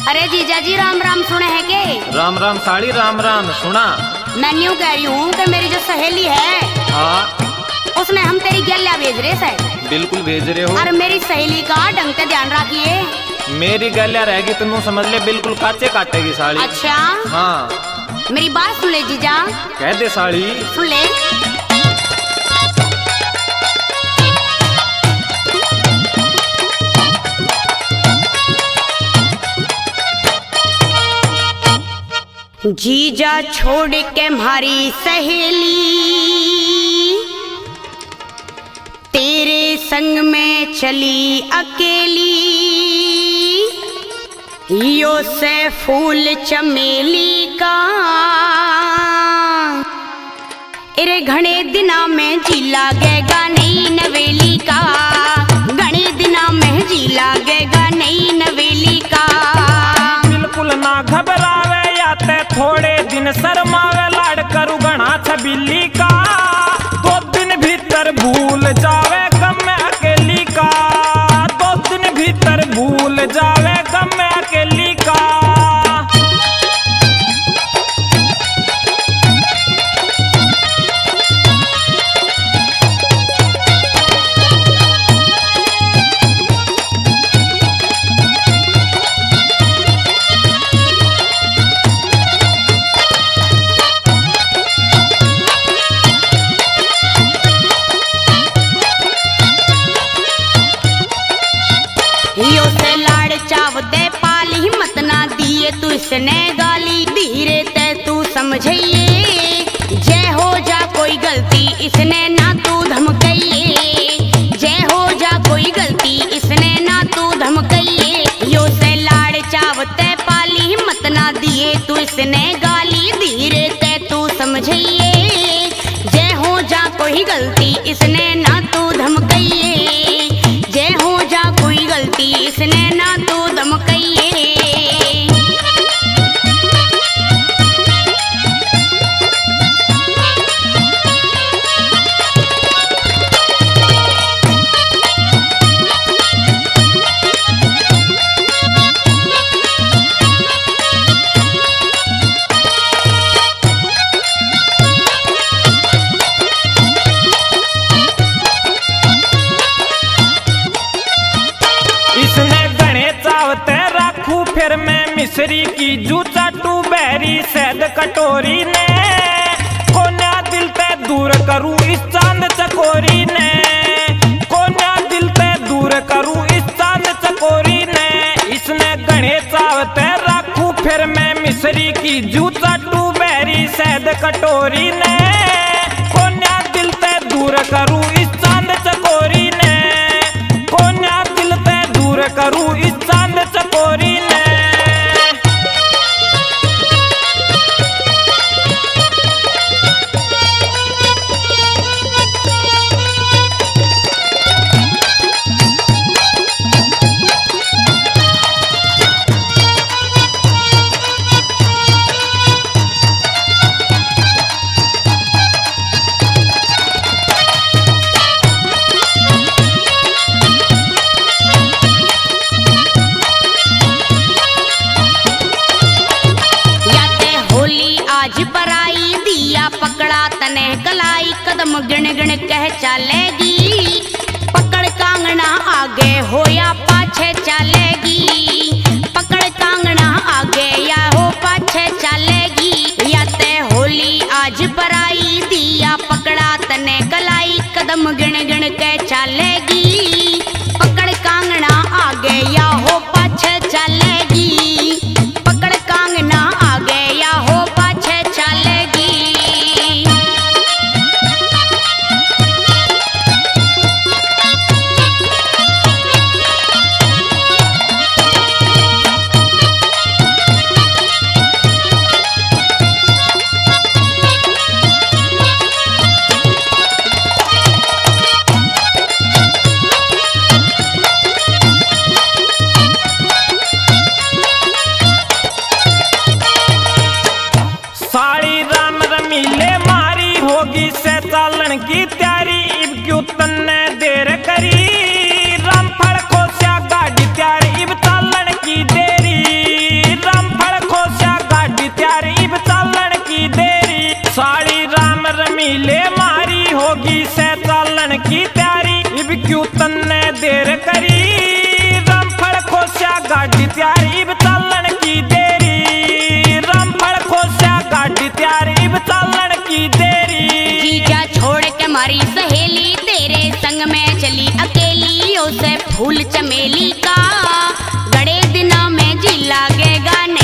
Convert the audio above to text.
अरे जीजा जी राम राम सुने है के? राम राम साड़ी राम राम सुना। मैं न्यू कह रही हूँ कि मेरी जो सहेली है हाँ उसने हम तेरी गैल्या भेज रहे से। बिल्कुल भेज रहे हो। और मेरी सहेली का ढंग से ध्यान रखिए। मेरी गैल्या रहेगी तुम समझ ले, बिल्कुल काचे काटेगी साड़ी। अच्छा हाँ मेरी बात सुन ले जीजा। कह दे साड़ी। सुन ले। जीजा छोड़ के हमारी सहेली तेरे संग में चली अकेली, यो से फूल चमेली का इरे घने दिना में जी लागेगा नई नवेली का, घने दिना में जी लागेगा नई नवेली का। बिल्कुल ना घबरावे ते थोड़े दिन शर्मावे, लाड करू घना छबीली का, 2 दिन भीतर भूल जावे गम में अकेली का, 2 दिन भीतर भूल जावे गम में अकेली का। यो से लाड़ चाव दे पाली हिम्मत ना दिए तू इसने गाली, धीरे ते तू समझिए जय हो जा कोई गलती इसने ना तू धमकाइए, जय हो जा कोई गलती इसने ना तू धमकाइए। यो से लाड़ चाव ते पाली हिम्मत ना दिए तू इसने गाली, धीरे ते तू समझिए जय हो जा कोई गलती इसने ना तू धमकाइए, जय हो जा कोई गलती इसने ना तू धमकाइए। फिर मैं मिश्री की जू चाटू बहरी सैद कटोरी ने, कोन्या दिल ते दूर करूं इस चांद चकोरी ने, कोन्या दिल ते दूर करूं इस चांद चकोरी ने, इसने गणे चावते रखूं फिर मैं मिश्री की जू चाटू बहरी सैद कटोरी ने, कोन्या दिल ते दूर करूं इस चांद चकोरी ने, कोन्या दिल ते दूर करूं इस चांद चकोरी ने। पकड़ा तने कलाई कदम गिण गिण कह चलेगी, पकड़ कांगना आगे हो या पाछे चलेगी, पकड़ कांगना आगे या हो पाछे चलेगी। या ते होली आज पराई दिया पकड़ा तने कलाई कदम गिण गिण कह चलेगी, पकड़ कांगना आगे या हो पाछे चलेगी, पकड़ कांगना आगे या हो पाछे चलेगी। गाड़ी त्यारी चलन की देरी, रामफल खोस्या गाड़ी त्यारी चलन की देरी। जीजा छोड़ के मारी सहेली तेरे संग में चली अकेली, उसे फूल चमेली का गड़े दिनों में जी लागेगा